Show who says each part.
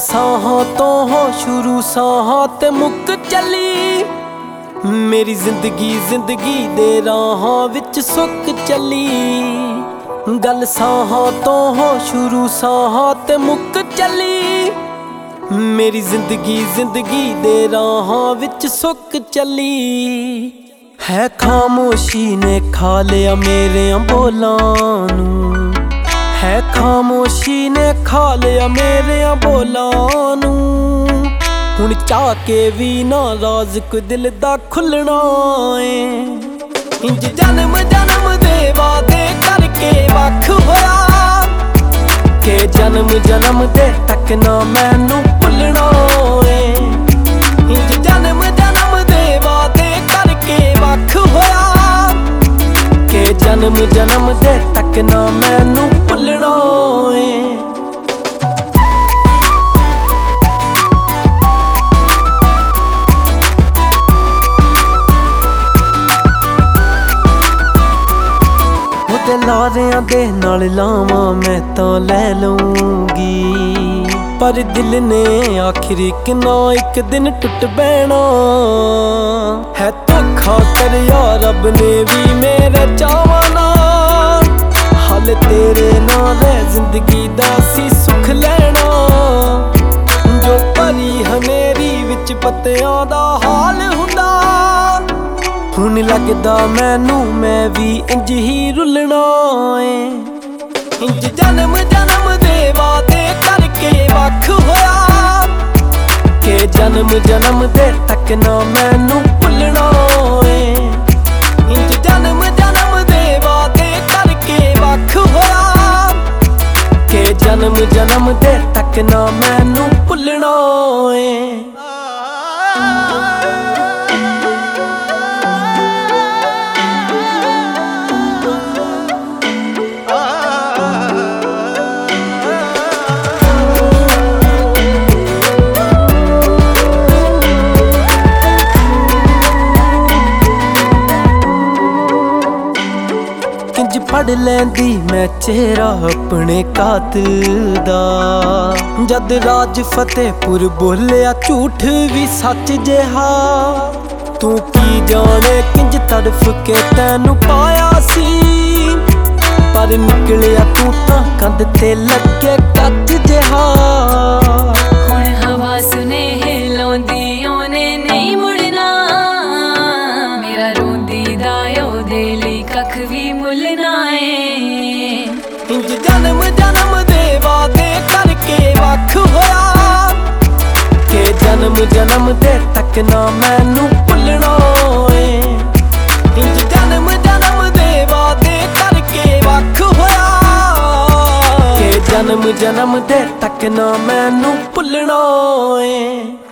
Speaker 1: ਸਾਹਾਂ ਤੋਂ ਹੋ ਸ਼ੁਰੂ ਸਾਹਾਂ ਤੇ ਮੁੱਕ ਚੱਲੀ। ਮੇਰੀ ਜ਼ਿੰਦਗੀ ਦੇ ਰਾਹਾਂ ਵਿੱਚ ਸੁੱਕ ਚੱਲੀ। ਗੱਲ ਸਾਹਾਂ ਤੋਂ ਹੋ ਸ਼ੁਰੂ ਸਾਹਾਂ ਤੇ ਮੁੱਕ ਚੱਲੀ। ਮੇਰੀ ਜ਼ਿੰਦਗੀ ਦੇ ਰਾਹਾਂ ਵਿੱਚ ਸੁੱਕ ਚੱਲੀ। ਹੈ ਖਾਮੋਸ਼ੀ ਨੇ ਖਾ ਲਿਆ ਮੇਰਿਆਂ ਬੋਲਾਂ ਨੂੰ। ਹੈ ਖਾਮੋਸ਼ੀ ਨੇ ਖਾ ਲਿਆ ਮੇਰਿਆਂ ਬੋਲਾਂ ਨੂੰ। ਹੁਣ ਚਾਹ ਕੇ ਵੀ ਨਾ ਰਾਜ਼ ਕੋਈ ਦਿਲ ਦਾ ਖੁੱਲਣਾ ਏ। ਇੰਜ ਜਨਮ ਦੇ ਵਾਦੇ ਕਰਕੇ ਵੱਖ ਹੋਇਆ ਕਿ ਜਨਮ ਦੇ ਤੱਕ ਨਾ ਮੈਨੂੰ ਭੁੱਲਣਾ ਏ। ਇੰਜ ਜਨਮ ਦੇ ਵਾਦੇ ਕਰਕੇ ਵੱਖ ਹੋਇਆ ਕਿ ਜਨਮ ਦੇ ਤੱਕ ਨਾ ਮੈਨੂੰ ਭੁੱਲਣਾ ਏ। ਲਾਰਿਆਂ ਦੇ ਨਾਲ ਲਾਵਾਂ ਮੈਂ ਤਾਂ ਲੈ ਲਊਂਗੀ, ਪਰ ਦਿਲ ਨੇ ਆਖਿਰ ਇੱਕ ਦਿਨ ਟੁੱਟ ਬਹਿਣਾ ਹੈ। ਧੋਖਾ ਕਰਿਆ ਰੱਬ ਨੇ ਵੀ ਮੇਰੇ ਚਾਵਾਂ ਨਾਲ। ਹਾਲੇ ਤੇਰੇ ਨਾਲ ਹੈ ਜ਼ਿੰਦਗੀ ਦਾ ਸੀ ਸੁੱਖ ਲੈਣਾ। ਜੋ ਭਰੀ ਹਨੇਰੀ ਵਿੱਚ ਪੱਤਿਆਂ ਦਾ ਹਾਲ ਹੁੰਦਾ। ਹੁਣ ਲੱਗਦਾ ਮੈਨੂੰ ਮੈਂ ਵੀ ਇੰਜ ਹੀ ਰੁਲਣਾ ਏ। ਇੰਜ ਜਨਮ ਦੇ ਵਾਦੇ ਕਰਕੇ ਵੱਖ ਹੋਇਆ ਕਿ ਜਨਮ ਦੇ ਤੱਕ ਨਾ ਮੈਨੂੰ ਭੁੱਲਣਾ ਏ। ਇੰਜ ਜਨਮ ਦੇ ਵਾਦੇ ਕਰਕੇ ਵੱਖ ਹੋਇਆ ਕਿ ਜਨਮ ਦੇ ਤੱਕ ਨਾ ਮੈਨੂੰ ਭੁੱਲਣਾ ਏ। ਫੜ ਲੈਂਦੀ ਮੈਂ ਚਿਹਰਾ ਆਪਣੇ ਕਾਤਿਲ ਦਾ। ਜਦ ਰਾਜ ਫਤਿਹਪੁਰ ਬੋਲਿਆ ਝੂਠ ਵੀ ਸੱਚ ਜਿਹਾ। ਤੂੰ ਕੀ ਜਾਣੇ ਕਿੰਜ ਤੜਫ ਕੇ ਤੈਨੂੰ ਪਾਇਆ ਸੀ। ਪਰ ਨਿਕਲਿਆ ਤੂੰ ਤਾਂ ਕੰਧ ਤੇ ਲੱਗੇ ਕੱਚ ਜਿਹਾ।
Speaker 2: ਹੁਣ ਹਵਾ ਸੁਨੇਹੇ ਲਾਉਂਦੀ ਉਹਨੇ ਨਹੀਂ ਮੁੜਨਾ। ਮੇਰਾ ਰੋਂਦੀ ਦਾ ਉਹਦੇ ਲਈ ਕੱਖ ਵੀ ਮੁੱਲਣਾ ਏ।
Speaker 1: ਇੰਜ ਜਨਮ ਦੇ ਵਾਦੇ ਕਰਕੇ ਵੱਖ ਹੋਇਆ ਕਿ ਜਨਮ ਦੇ ਤੱਕ ਨਾ ਮੈਨੂੰ ਭੁੱਲਣਾ ਏ। ਇੰਜ ਜਨਮ ਦੇ ਵਾਦੇ ਕਰਕੇ ਵੱਖ ਹੋਇਆ ਕਿ ਜਨਮ ਦੇ ਤੱਕ ਨਾ ਮੈਨੂੰ ਭੁੱਲਣਾ ਏ।